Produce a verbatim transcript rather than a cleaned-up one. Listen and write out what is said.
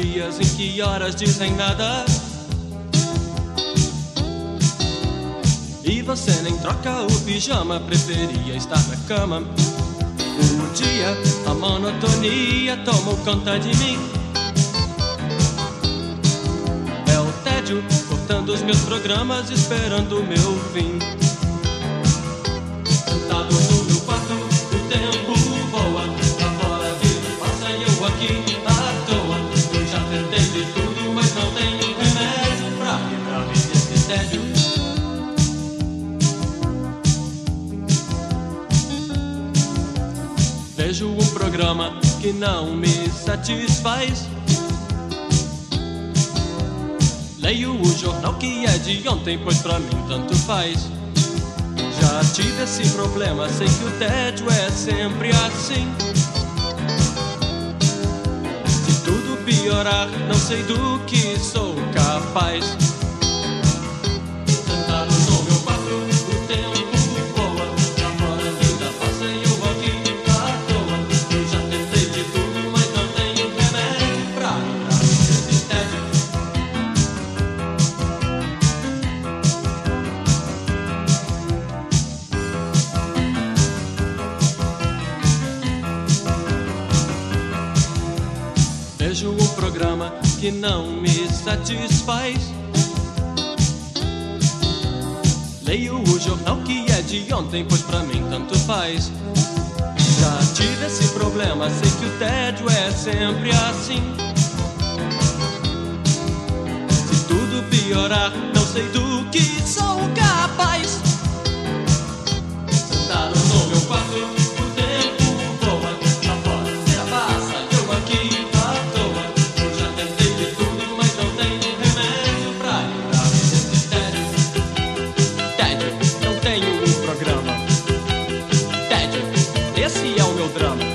dias em que horas dizem nada e você nem troca o pijama, preferia estar na cama. O dia, a monotonia tomou conta de mim. É o tédio cortando os meus programas, esperando o meu fim. Sentado no meu quarto, o tempo voa, lá fora a vida passa e eu aqui à toa. Eu já tentei de tudo, mas não tenho remédio pra livrar-me desse tédio. Vejo um programa que não me satisfaz. Leio o jornal que é de ontem, pois pra mim tanto faz. Já tive esse problema, sei que o tédio é sempre assim. Se tudo piorar, não sei do que sou capaz. Sentado no meu quarto, o tempo voa, lá fora a vida passa e eu aqui à toa. Eu já tentei de tudo, mas não tenho remédio pra livrar desse tédio. Vejo um programa que não me satisfaz. Leio o jornal que é de ontem, pois pra mim tanto faz. Já tive esse problema, sei que o tédio é sempre assim. Se tudo piorar, não sei do que sou capaz. Sentado no meu quarto, o tempo voa, lá fora a vida passa e eu aqui à toa. Eu já tentei de tudo, mas não tenho remédio pra livrar-me desse tédio. Tédio, não tenho um programa. Tédio, esse é o meu drama.